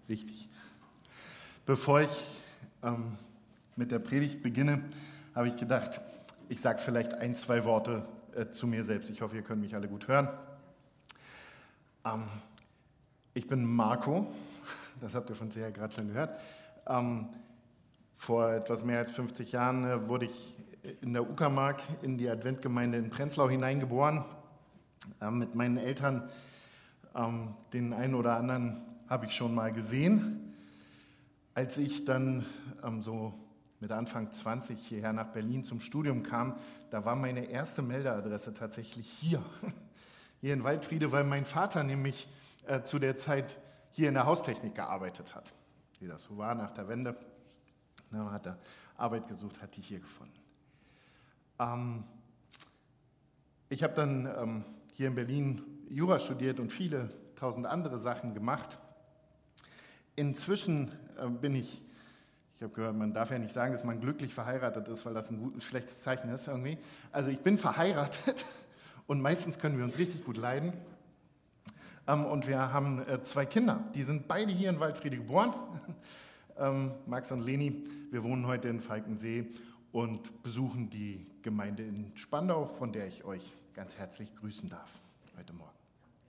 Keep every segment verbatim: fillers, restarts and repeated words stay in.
Wichtig. Bevor ich ähm, mit der Predigt beginne, habe ich gedacht, ich sage vielleicht ein, zwei Worte äh, zu mir selbst. Ich hoffe, ihr könnt mich alle gut hören. Ähm, ich bin Marco, das habt ihr von Seher gerade schon gehört. Ähm, vor etwas mehr als fünfzig Jahren äh, wurde ich in der Uckermark in die Adventgemeinde in Prenzlau hineingeboren. Äh, mit meinen Eltern, ähm, den einen oder anderen habe ich schon mal gesehen. Als ich dann ähm, so mit Anfang zwanzig hierher nach Berlin zum Studium kam, da war meine erste Meldeadresse tatsächlich hier, hier in Waldfriede, weil mein Vater nämlich äh, zu der Zeit hier in der Haustechnik gearbeitet hat. Wie das so war nach der Wende. Na, hat er Arbeit gesucht, hat die hier gefunden. Ähm, ich habe dann ähm, hier in Berlin Jura studiert und viele tausend andere Sachen gemacht. Inzwischen äh, bin ich, ich habe gehört, man darf ja nicht sagen, dass man glücklich verheiratet ist, weil das ein, gut, ein schlechtes Zeichen ist irgendwie. Also ich bin verheiratet und meistens können wir uns richtig gut leiden. Ähm, und wir haben äh, zwei Kinder, die sind beide hier in Waldfriede geboren. ähm, Max und Leni, wir wohnen heute in Falkensee und besuchen die Gemeinde in Spandau, von der ich euch ganz herzlich grüßen darf heute Morgen.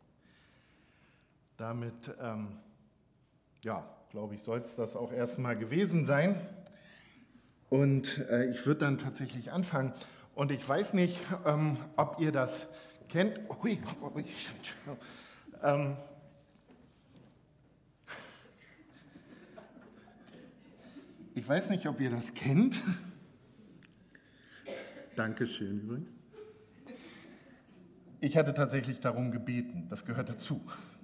Damit ähm, Ja, glaube ich, soll es das auch erstmal gewesen sein. Und äh, ich würde dann tatsächlich anfangen. Und ich weiß nicht, ähm, ob ihr das kennt. Ui, ui, ähm, ich weiß nicht, ob ihr das kennt. Dankeschön übrigens. Ich hatte tatsächlich darum gebeten, das gehört dazu.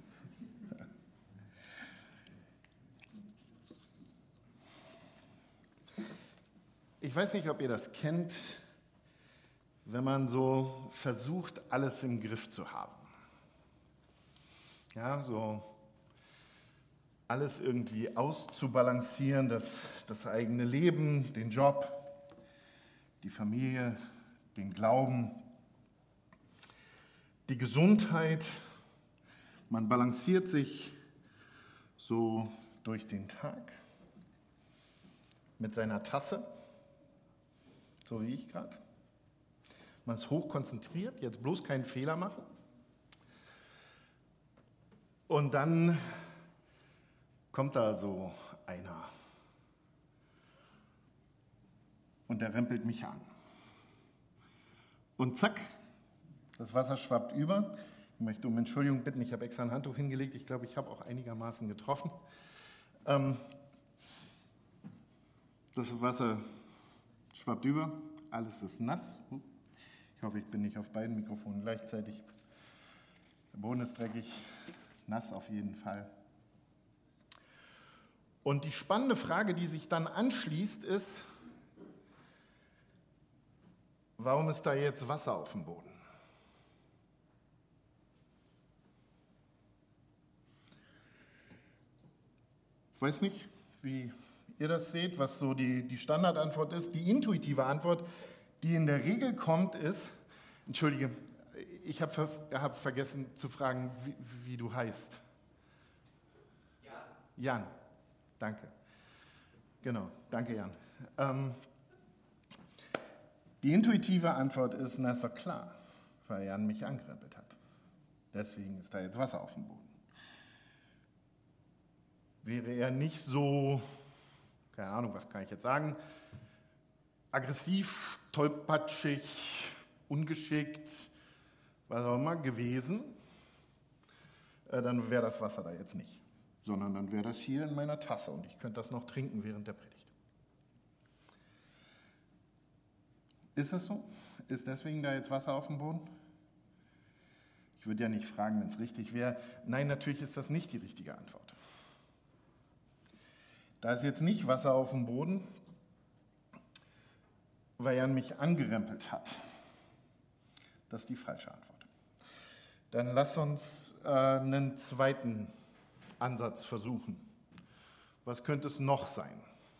Ich weiß nicht, ob ihr das kennt, wenn man so versucht, alles im Griff zu haben. Ja, so alles irgendwie auszubalancieren, das, das eigene Leben, den Job, die Familie, den Glauben, die Gesundheit. Man balanciert sich so durch den Tag mit seiner Tasse. So wie ich gerade. Man ist hoch konzentriert, jetzt bloß keinen Fehler machen. Und dann kommt da so einer. Und der rempelt mich an. Und zack, das Wasser schwappt über. Ich möchte um Entschuldigung bitten, ich habe extra ein Handtuch hingelegt. Ich glaube, ich habe auch einigermaßen getroffen. Ähm, das Wasser schwappt über, alles ist nass. Ich hoffe, ich bin nicht auf beiden Mikrofonen gleichzeitig. Der Boden ist dreckig, nass auf jeden Fall. Und die spannende Frage, die sich dann anschließt, ist, warum ist da jetzt Wasser auf dem Boden? Ich weiß nicht, wie ihr das seht, was so die, die Standardantwort ist. Die intuitive Antwort, die in der Regel kommt, ist, entschuldige, ich habe ver, hab vergessen zu fragen, wie, wie du heißt. Jan. Jan, danke. Genau, danke Jan. Ähm, die intuitive Antwort ist, na ist doch klar, weil Jan mich angerempelt hat. Deswegen ist da jetzt Wasser auf dem Boden. Wäre er nicht so, keine Ahnung, was kann ich jetzt sagen, aggressiv, tollpatschig, ungeschickt, was auch immer gewesen, äh, dann wäre das Wasser da jetzt nicht, sondern dann wäre das hier in meiner Tasse und ich könnte das noch trinken während der Predigt. Ist das so? Ist deswegen da jetzt Wasser auf dem Boden? Ich würde ja nicht fragen, wenn es richtig wäre. Nein, natürlich ist das nicht die richtige Antwort. Da ist jetzt nicht Wasser auf dem Boden, weil Jan mich angerempelt hat. Das ist die falsche Antwort. Dann lass uns äh, einen zweiten Ansatz versuchen. Was könnte es noch sein?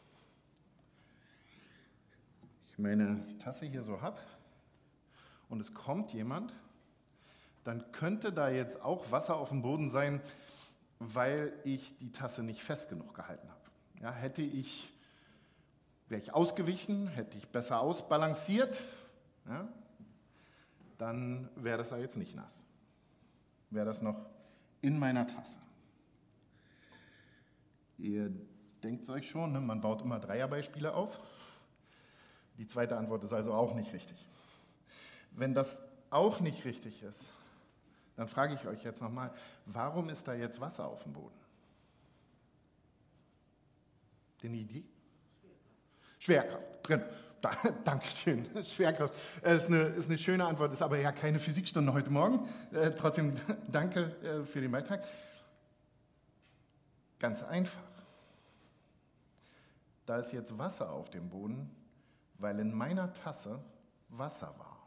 Ich meine Tasse hier so habe und es kommt jemand, dann könnte da jetzt auch Wasser auf dem Boden sein, weil ich die Tasse nicht fest genug gehalten habe. Ja, hätte ich, wäre ich ausgewichen, hätte ich besser ausbalanciert, ja, dann wäre das da jetzt nicht nass. Wäre das noch in meiner Tasse. Ihr denkt es euch schon, ne? Man baut immer Dreierbeispiele auf. Die zweite Antwort ist also auch nicht richtig. Wenn das auch nicht richtig ist, dann frage ich euch jetzt nochmal, warum ist da jetzt Wasser auf dem Boden? Eine Idee? Schwerkraft. Schwerkraft. Da, Dankeschön. Schwerkraft ist eine, ist eine schöne Antwort, ist aber ja keine Physikstunde heute Morgen. Äh, trotzdem danke äh, für den Beitrag. Ganz einfach. Da ist jetzt Wasser auf dem Boden, weil in meiner Tasse Wasser war.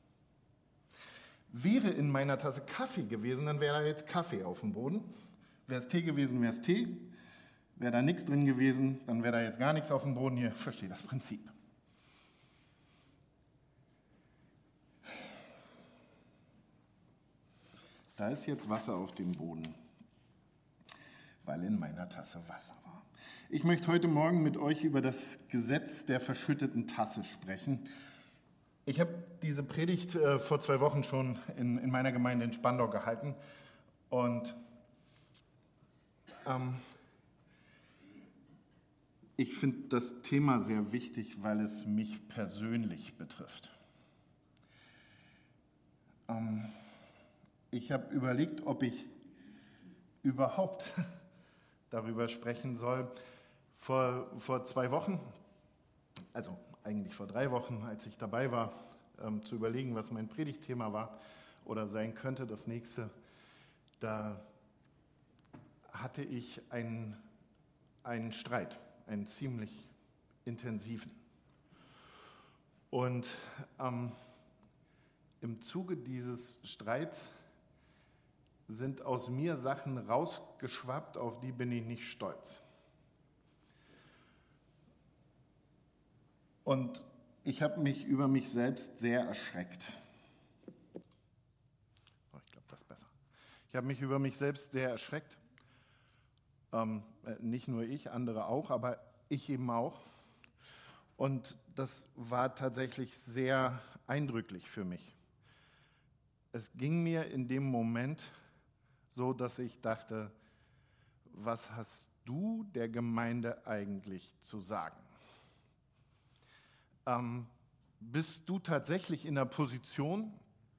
Wäre in meiner Tasse Kaffee gewesen, dann wäre da jetzt Kaffee auf dem Boden. Wäre es Tee gewesen, wäre es Tee. Wäre da nichts drin gewesen, dann wäre da jetzt gar nichts auf dem Boden. Hier, versteht das Prinzip. Da ist jetzt Wasser auf dem Boden, weil in meiner Tasse Wasser war. Ich möchte heute Morgen mit euch über das Gesetz der verschütteten Tasse sprechen. Ich habe diese Predigt äh, vor zwei Wochen schon in, in meiner Gemeinde in Spandau gehalten und ähm, ich finde das Thema sehr wichtig, weil es mich persönlich betrifft. Ähm, ich habe überlegt, ob ich überhaupt darüber sprechen soll. Vor, vor zwei Wochen, also eigentlich vor drei Wochen, als ich dabei war, ähm, zu überlegen, was mein Predigtthema war oder sein könnte, das nächste, da hatte ich einen, einen Streit, einen ziemlich intensiven. Und ähm, im Zuge dieses Streits sind aus mir Sachen rausgeschwappt, auf die bin ich nicht stolz. Und ich habe mich über mich selbst sehr erschreckt. Oh, ich glaube, das ist besser. Ich habe mich über mich selbst sehr erschreckt. Ähm, nicht nur ich, andere auch, aber ich eben auch. Und das war tatsächlich sehr eindrücklich für mich. Es ging mir in dem Moment so, dass ich dachte, was hast du der Gemeinde eigentlich zu sagen? Ähm, bist du tatsächlich in der Position,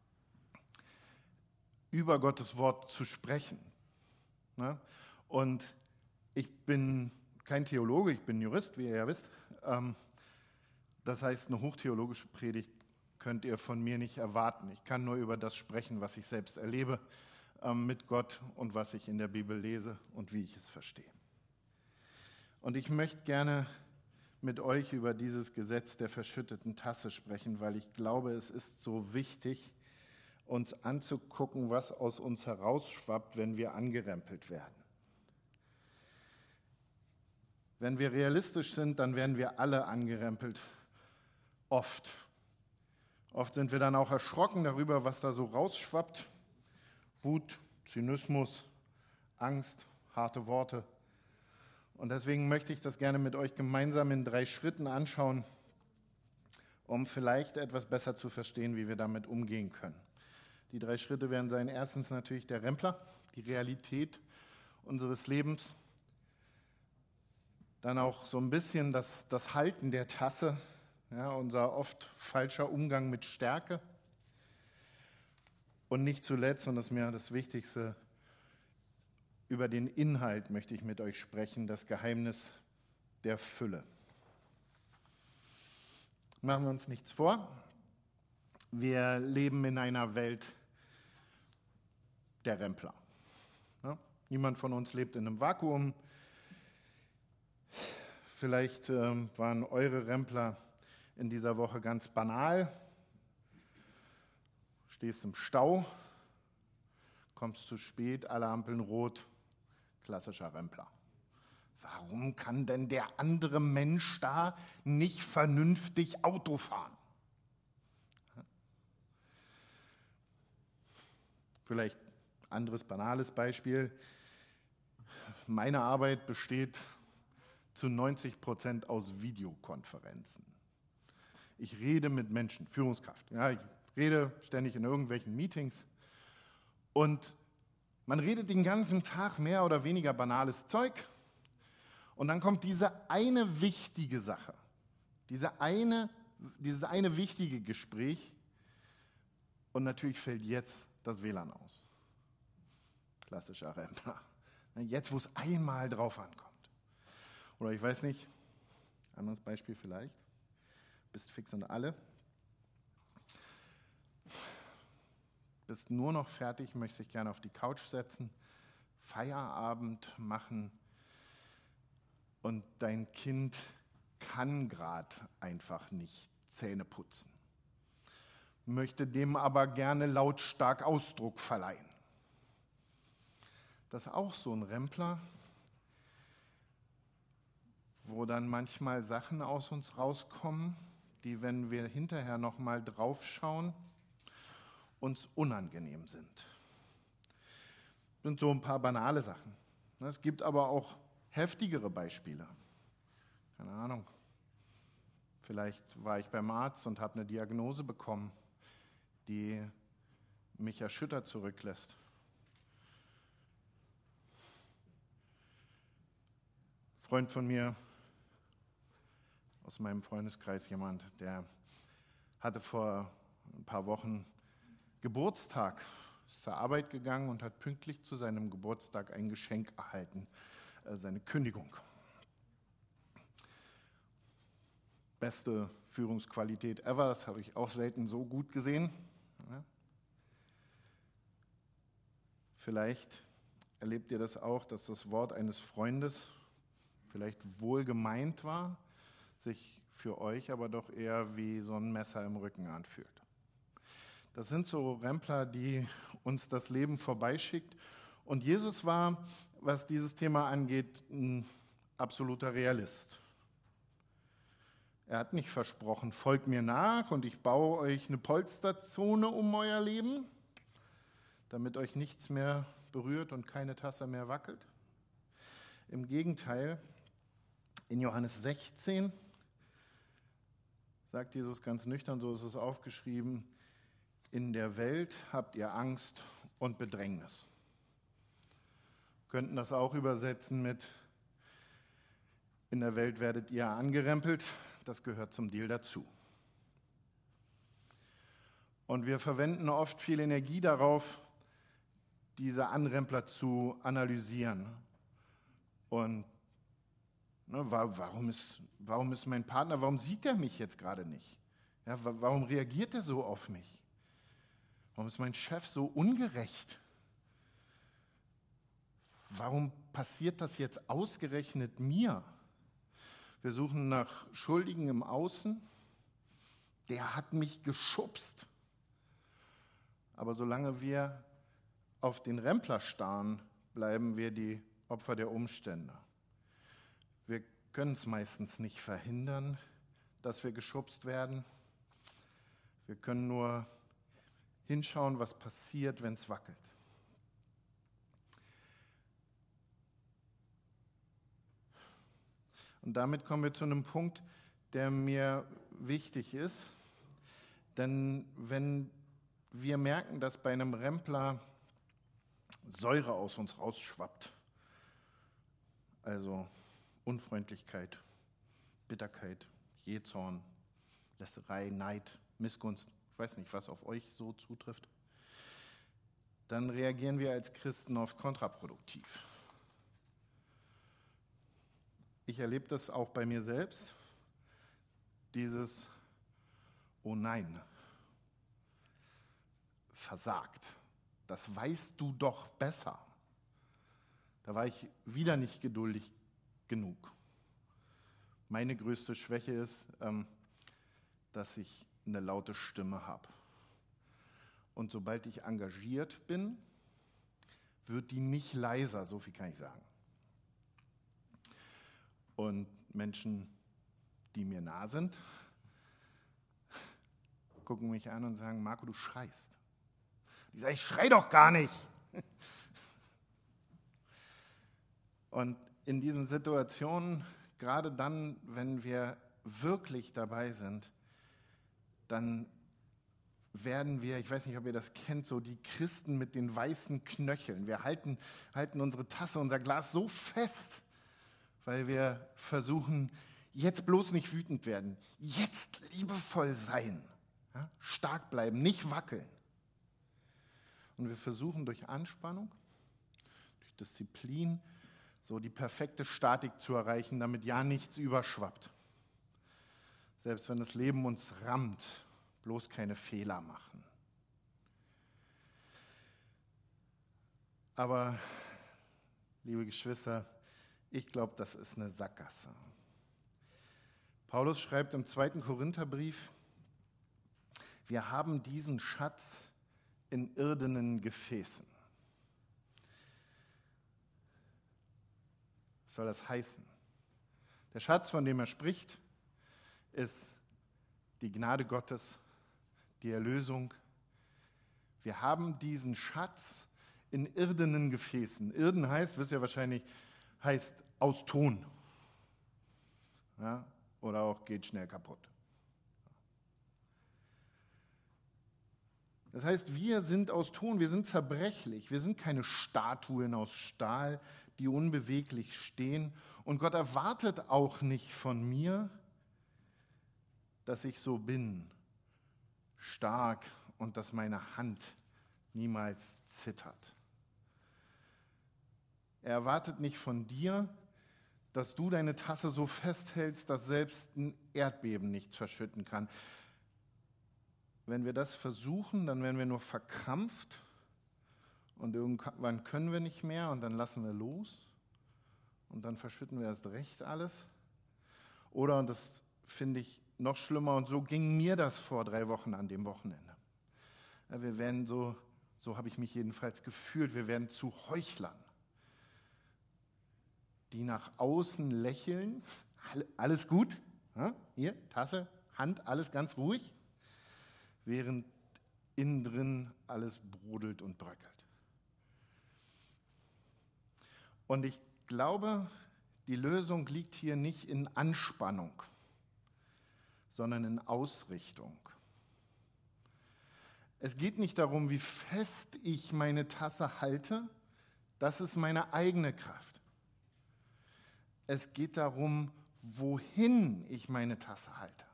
über Gottes Wort zu sprechen? Ne? Und ich bin kein Theologe, ich bin Jurist, wie ihr ja wisst. Ähm, das heißt, eine hochtheologische Predigt könnt ihr von mir nicht erwarten. Ich kann nur über das sprechen, was ich selbst erlebe ähm, mit Gott und was ich in der Bibel lese und wie ich es verstehe. Und ich möchte gerne mit euch über dieses Gesetz der verschütteten Tasse sprechen, weil ich glaube, es ist so wichtig, uns anzugucken, was aus uns herausschwappt, wenn wir angerempelt werden. Wenn wir realistisch sind, dann werden wir alle angerempelt. Oft. Oft sind wir dann auch erschrocken darüber, was da so rausschwappt. Wut, Zynismus, Angst, harte Worte. Und deswegen möchte ich das gerne mit euch gemeinsam in drei Schritten anschauen, um vielleicht etwas besser zu verstehen, wie wir damit umgehen können. Die drei Schritte werden sein, erstens natürlich der Rempler, die Realität unseres Lebens. Dann auch so ein bisschen das, das Halten der Tasse, ja, unser oft falscher Umgang mit Stärke. Und nicht zuletzt, und das ist mir das Wichtigste, über den Inhalt möchte ich mit euch sprechen, das Geheimnis der Fülle. Machen wir uns nichts vor. Wir leben in einer Welt der Rempler. Ja? Niemand von uns lebt in einem Vakuum. Vielleicht ähm, waren eure Rempler in dieser Woche ganz banal. Stehst im Stau, kommst zu spät, alle Ampeln rot. Klassischer Rempler. Warum kann denn der andere Mensch da nicht vernünftig Auto fahren? Vielleicht anderes banales Beispiel. meine Arbeit besteht zu neunzig Prozent aus Videokonferenzen. Ich rede mit Menschen, Führungskraft. Ja, ich rede ständig in irgendwelchen Meetings und man redet den ganzen Tag mehr oder weniger banales Zeug und dann kommt diese eine wichtige Sache, diese eine, dieses eine wichtige Gespräch und natürlich fällt jetzt das W L A N aus. Klassischer Rempler. Jetzt, wo es einmal drauf ankommt. Oder ich weiß nicht, anderes Beispiel vielleicht, bist fix und alle, bist nur noch fertig, möchtest dich gerne auf die Couch setzen, Feierabend machen und dein Kind kann gerade einfach nicht Zähne putzen, möchte dem aber gerne lautstark Ausdruck verleihen. Das ist auch so ein Rempler, wo dann manchmal Sachen aus uns rauskommen, die, wenn wir hinterher nochmal draufschauen, uns unangenehm sind. Das sind so ein paar banale Sachen. Es gibt aber auch heftigere Beispiele. Keine Ahnung. Vielleicht war ich beim Arzt und habe eine Diagnose bekommen, die mich erschüttert zurücklässt. Ein Freund von mir, aus meinem Freundeskreis jemand, der hatte vor ein paar Wochen Geburtstag, ist zur Arbeit gegangen und hat pünktlich zu seinem Geburtstag ein Geschenk erhalten, äh, seine Kündigung. Beste Führungsqualität ever, das habe ich auch selten so gut gesehen. Ja. Vielleicht erlebt ihr das auch, dass das Wort eines Freundes vielleicht wohl gemeint war, sich für euch aber doch eher wie so ein Messer im Rücken anfühlt. Das sind so Rempler, die uns das Leben vorbeischickt. Und Jesus war, was dieses Thema angeht, ein absoluter Realist. Er hat nicht versprochen, folgt mir nach und ich baue euch eine Polsterzone um euer Leben, damit euch nichts mehr berührt und keine Tasse mehr wackelt. Im Gegenteil, in Johannes sechzehn sagt Jesus ganz nüchtern, so ist es aufgeschrieben, in der Welt habt ihr Angst und Bedrängnis. Wir könnten das auch übersetzen mit, in der Welt werdet ihr angerempelt, das gehört zum Deal dazu. Und wir verwenden oft viel Energie darauf, diese Anrempler zu analysieren. Und ne, warum ist, warum ist mein Partner, warum sieht er mich jetzt gerade nicht? Ja, warum reagiert er so auf mich? Warum ist mein Chef so ungerecht? Warum passiert das jetzt ausgerechnet mir? Wir suchen nach Schuldigen im Außen. Der hat mich geschubst. Aber solange wir auf den Rempler starren, bleiben wir die Opfer der Umstände. Wir können es meistens nicht verhindern, dass wir geschubst werden. Wir können nur hinschauen, was passiert, wenn es wackelt. Und damit kommen wir zu einem Punkt, der mir wichtig ist. Denn wenn wir merken, dass bei einem Rempler Säure aus uns rausschwappt, also Unfreundlichkeit, Bitterkeit, Jähzorn, Lästerei, Neid, Missgunst, ich weiß nicht, was auf euch so zutrifft, dann reagieren wir als Christen oft kontraproduktiv. Ich erlebe das auch bei mir selbst, dieses Oh nein, versagt, das weißt du doch besser. Da war ich wieder nicht geduldig genug. Meine größte Schwäche ist, dass ich eine laute Stimme habe. Und sobald ich engagiert bin, wird die nicht leiser, so viel kann ich sagen. Und Menschen, die mir nah sind, gucken mich an und sagen, Marco, du schreist. Ich sage, ich schrei doch gar nicht. Und in diesen Situationen, gerade dann, wenn wir wirklich dabei sind, dann werden wir, ich weiß nicht, ob ihr das kennt, so die Christen mit den weißen Knöcheln. Wir halten, halten unsere Tasse, unser Glas so fest, weil wir versuchen, jetzt bloß nicht wütend werden, jetzt liebevoll sein, ja, stark bleiben, nicht wackeln. Und wir versuchen durch Anspannung, durch Disziplin, so die perfekte Statik zu erreichen, damit ja nichts überschwappt. Selbst wenn das Leben uns rammt, bloß keine Fehler machen. Aber, liebe Geschwister, ich glaube, das ist eine Sackgasse. Paulus schreibt im zweiten Korintherbrief, wir haben diesen Schatz in irdenen Gefäßen. Was soll das heißen? Der Schatz, von dem er spricht, ist die Gnade Gottes, die Erlösung. Wir haben diesen Schatz in irdenen Gefäßen. Irden heißt, wisst ihr wahrscheinlich, heißt aus Ton. Ja, oder auch geht schnell kaputt. Das heißt, wir sind aus Ton, wir sind zerbrechlich, wir sind keine Statuen aus Stahl, die unbeweglich stehen. Und Gott erwartet auch nicht von mir, dass ich so bin, stark und dass meine Hand niemals zittert. Er erwartet nicht von dir, dass du deine Tasse so festhältst, dass selbst ein Erdbeben nichts verschütten kann. Wenn wir das versuchen, dann werden wir nur verkrampft und irgendwann können wir nicht mehr und dann lassen wir los und dann verschütten wir erst recht alles. Oder, und das finde ich noch schlimmer, und so ging mir das vor drei Wochen an dem Wochenende. Wir werden so, so habe ich mich jedenfalls gefühlt, wir werden zu Heuchlern, die nach außen lächeln, alles gut, hier, Tasse, Hand, alles ganz ruhig, während innen drin alles brodelt und bröckelt. Und ich glaube, die Lösung liegt hier nicht in Anspannung, sondern in Ausrichtung. Es geht nicht darum, wie fest ich meine Tasse halte, das ist meine eigene Kraft. Es geht darum, wohin ich meine Tasse halte.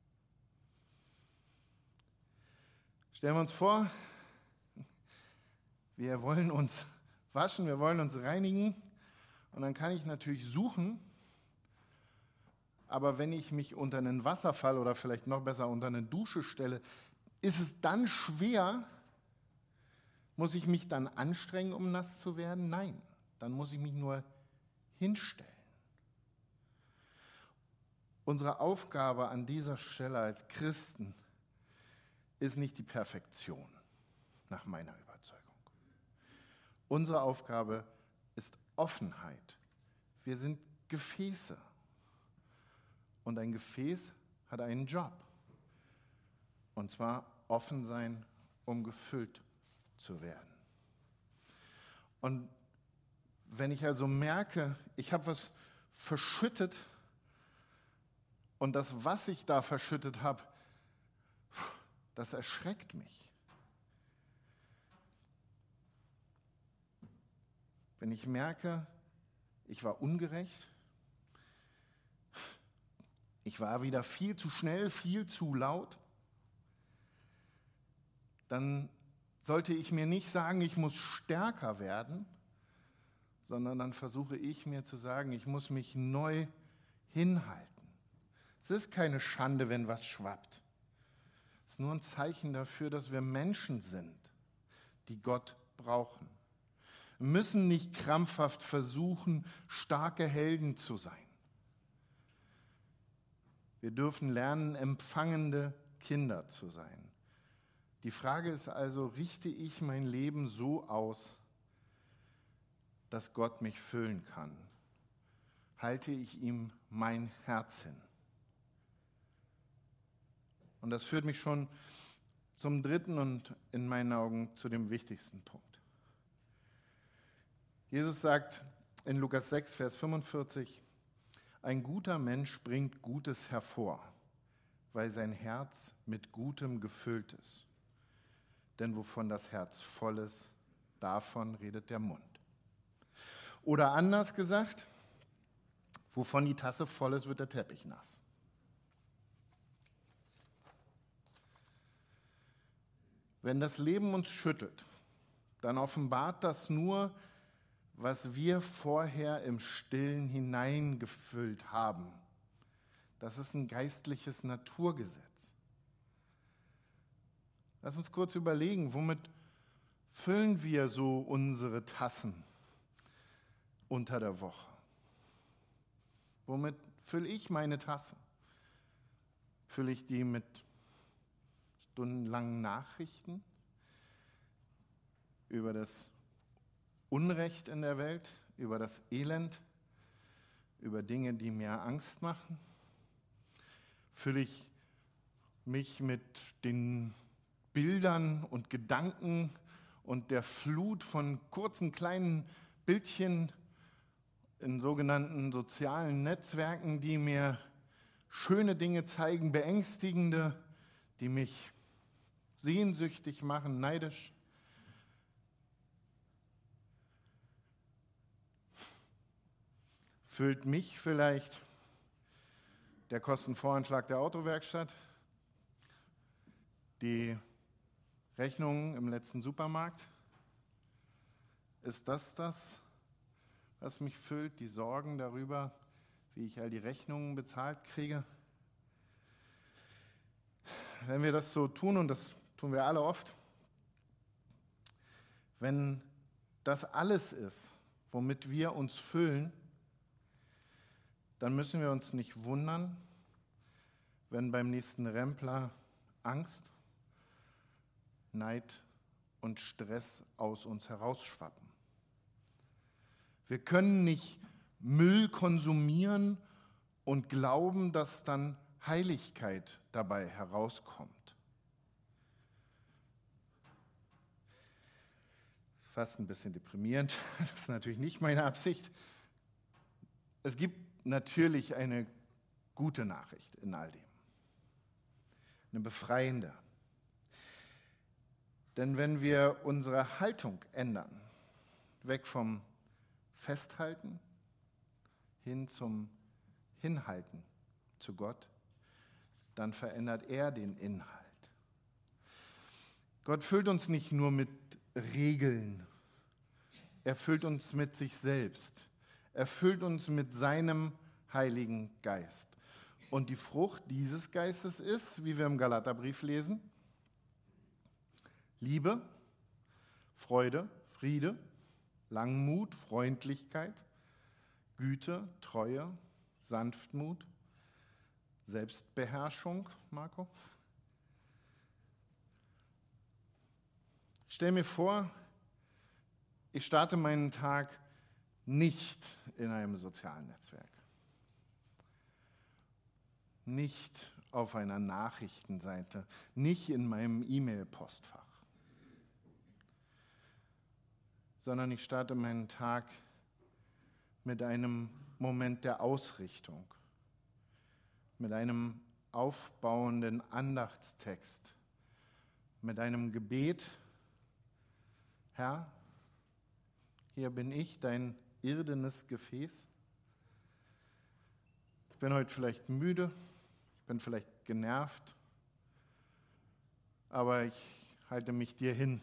Stellen wir uns vor, wir wollen uns waschen, wir wollen uns reinigen und dann kann ich natürlich suchen, aber wenn ich mich unter einen Wasserfall oder vielleicht noch besser unter eine Dusche stelle, ist es dann schwer, muss ich mich dann anstrengen, um nass zu werden? Nein, dann muss ich mich nur hinstellen. Unsere Aufgabe an dieser Stelle als Christen ist nicht die Perfektion, nach meiner Überzeugung. Unsere Aufgabe ist Offenheit. Wir sind Gefäße. Und ein Gefäß hat einen Job. Und zwar offen sein, um gefüllt zu werden. Und wenn ich also merke, ich habe was verschüttet und das, was ich da verschüttet habe, das erschreckt mich. Wenn ich merke, ich war ungerecht, ich war wieder viel zu schnell, viel zu laut, dann sollte ich mir nicht sagen, ich muss stärker werden, sondern dann versuche ich mir zu sagen, ich muss mich neu hinhalten. Es ist keine Schande, wenn was schwappt. Es ist nur ein Zeichen dafür, dass wir Menschen sind, die Gott brauchen. Wir müssen nicht krampfhaft versuchen, starke Helden zu sein. Wir dürfen lernen, empfangende Kinder zu sein. Die Frage ist also, richte ich mein Leben so aus, dass Gott mich füllen kann? Halte ich ihm mein Herz hin? Und das führt mich schon zum dritten und in meinen Augen zu dem wichtigsten Punkt. Jesus sagt in Lukas sechs, Vers fünfundvierzig, ein guter Mensch bringt Gutes hervor, weil sein Herz mit Gutem gefüllt ist. Denn wovon das Herz voll ist, davon redet der Mund. Oder anders gesagt, wovon die Tasse voll ist, wird der Teppich nass. Wenn das Leben uns schüttelt, dann offenbart das nur, was wir vorher im Stillen hineingefüllt haben. Das ist ein geistliches Naturgesetz. Lass uns kurz überlegen, womit füllen wir so unsere Tassen unter der Woche? Womit fülle ich meine Tasse? Fülle ich die mit stundenlangen Nachrichten über das Unrecht in der Welt, über das Elend, über Dinge, die mir Angst machen? Fülle ich mich mit den Bildern und Gedanken und der Flut von kurzen kleinen Bildchen in sogenannten sozialen Netzwerken, die mir schöne Dinge zeigen, beängstigende, die mich sehnsüchtig machen, neidisch? Füllt mich vielleicht der Kostenvoranschlag der Autowerkstatt, die Rechnungen im letzten Supermarkt? Ist das das, was mich füllt, die Sorgen darüber, wie ich all die Rechnungen bezahlt kriege? Wenn wir das so tun, und das tun wir alle oft, wenn das alles ist, womit wir uns füllen, dann müssen wir uns nicht wundern, wenn beim nächsten Rempler Angst, Neid und Stress aus uns herausschwappen. Wir können nicht Müll konsumieren und glauben, dass dann Heiligkeit dabei herauskommt. Fast ein bisschen deprimierend, das ist natürlich nicht meine Absicht. Es gibt natürlich eine gute Nachricht in all dem, eine befreiende. Denn wenn wir unsere Haltung ändern, weg vom Festhalten hin zum Hinhalten zu Gott, dann verändert er den Inhalt. Gott füllt uns nicht nur mit Regeln, er füllt uns mit sich selbst. Er füllt uns mit seinem Heiligen Geist. Und die Frucht dieses Geistes ist, wie wir im Galaterbrief lesen, Liebe, Freude, Friede, Langmut, Freundlichkeit, Güte, Treue, Sanftmut, Selbstbeherrschung, Marco. Ich stelle mir vor, ich starte meinen Tag nicht in einem sozialen Netzwerk, nicht auf einer Nachrichtenseite, nicht in meinem E-Mail-Postfach, sondern ich starte meinen Tag mit einem Moment der Ausrichtung, mit einem aufbauenden Andachtstext, mit einem Gebet. Herr, hier bin ich, dein irdenes Gefäß. Ich bin heute vielleicht müde, ich bin vielleicht genervt, aber ich halte mich dir hin.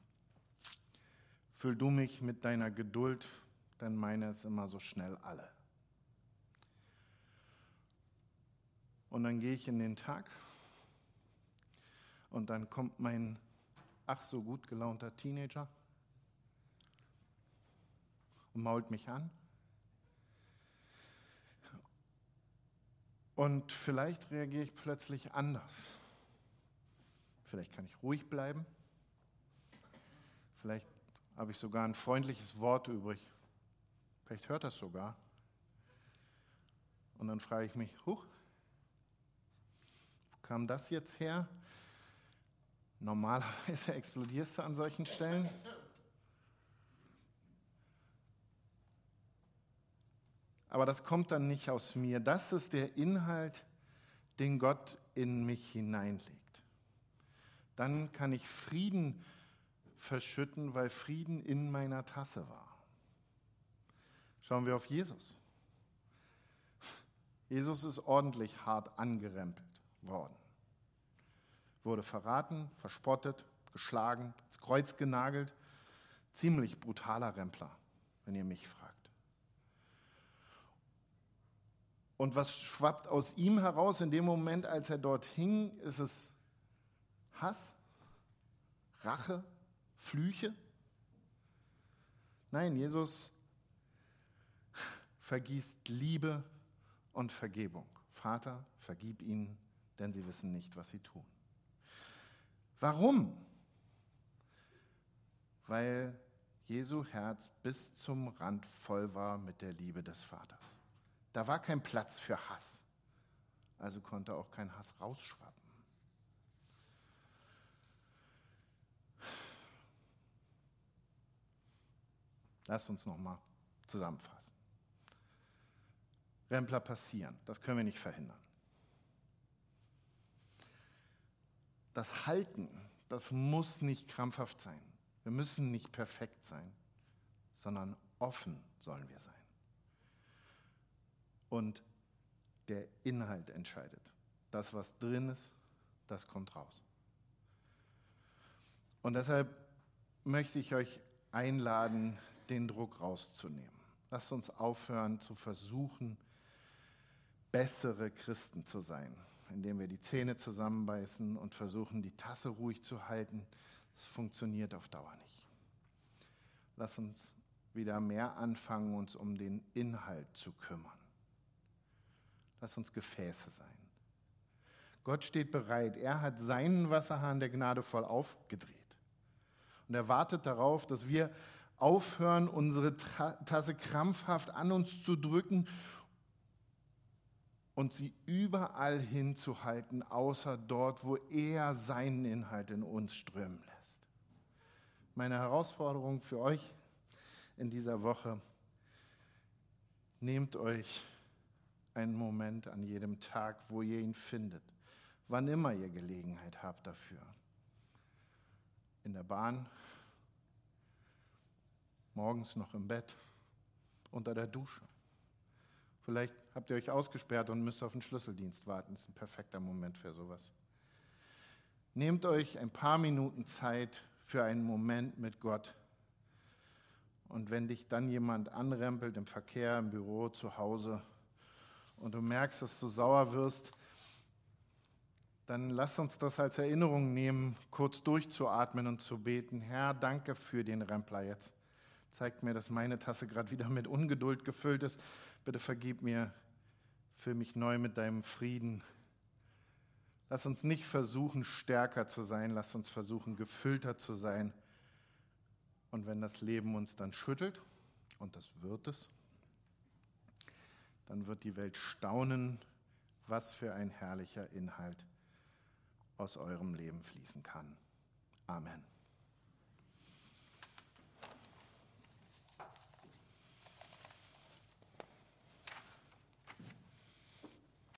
Füll du mich mit deiner Geduld, denn meine ist immer so schnell alle. Und dann gehe ich in den Tag und dann kommt mein ach so gut gelaunter Teenager und mault mich an. Und vielleicht reagiere ich plötzlich anders. Vielleicht kann ich ruhig bleiben. Vielleicht habe ich sogar ein freundliches Wort übrig. Vielleicht hört das sogar. Und dann frage ich mich, huch, wo kam das jetzt her? Normalerweise explodierst du an solchen Stellen. aber das kommt dann nicht aus mir. Das ist der Inhalt, den Gott in mich hineinlegt. Dann kann ich Frieden verschütten, weil Frieden in meiner Tasse war. Schauen wir auf Jesus. Jesus ist ordentlich hart angerempelt worden. Wurde verraten, verspottet, geschlagen, ins Kreuz genagelt. Ziemlich brutaler Rempler, wenn ihr mich fragt. Und was schwappt aus ihm heraus in dem Moment, als er dort hing? Ist es Hass, Rache, Flüche? Nein, Jesus vergießt Liebe und Vergebung. Vater, vergib ihnen, denn sie wissen nicht, was sie tun. Warum? Weil Jesu Herz bis zum Rand voll war mit der Liebe des Vaters. Da war kein Platz für Hass, also konnte auch kein Hass rausschwappen. Lasst uns nochmal zusammenfassen. Rempler passieren, das können wir nicht verhindern. Das Halten, das muss nicht krampfhaft sein. Wir müssen nicht perfekt sein, sondern offen sollen wir sein. Und der Inhalt entscheidet. Das, was drin ist, das kommt raus. Und deshalb möchte ich euch einladen, den Druck rauszunehmen. Lasst uns aufhören zu versuchen, bessere Christen zu sein, indem wir die Zähne zusammenbeißen und versuchen, die Tasse ruhig zu halten. Das funktioniert auf Dauer nicht. Lasst uns wieder mehr anfangen, uns um den Inhalt zu kümmern. Lasst uns Gefäße sein. Gott steht bereit. Er hat seinen Wasserhahn der Gnade voll aufgedreht. Und er wartet darauf, dass wir aufhören, unsere Tasse krampfhaft an uns zu drücken und sie überall hinzuhalten, außer dort, wo er seinen Inhalt in uns strömen lässt. Meine Herausforderung für euch in dieser Woche: Nehmt euch einen Moment an jedem Tag, wo ihr ihn findet, wann immer ihr Gelegenheit habt dafür. In der Bahn, morgens noch im Bett, unter der Dusche. Vielleicht habt ihr euch ausgesperrt und müsst auf den Schlüsseldienst warten. Das ist ein perfekter Moment für sowas. Nehmt euch ein paar Minuten Zeit für einen Moment mit Gott. Und wenn dich dann jemand anrempelt im Verkehr, im Büro, zu Hause und du merkst, dass du sauer wirst, dann lass uns das als Erinnerung nehmen, kurz durchzuatmen und zu beten. Herr, danke für den Rempler jetzt. Zeigt mir, dass meine Tasse gerade wieder mit Ungeduld gefüllt ist. Bitte vergib mir, füll mich neu mit deinem Frieden. Lass uns nicht versuchen, stärker zu sein. Lass uns versuchen, gefüllter zu sein. Und wenn das Leben uns dann schüttelt, und das wird es, dann wird die Welt staunen, was für ein herrlicher Inhalt aus eurem Leben fließen kann. Amen.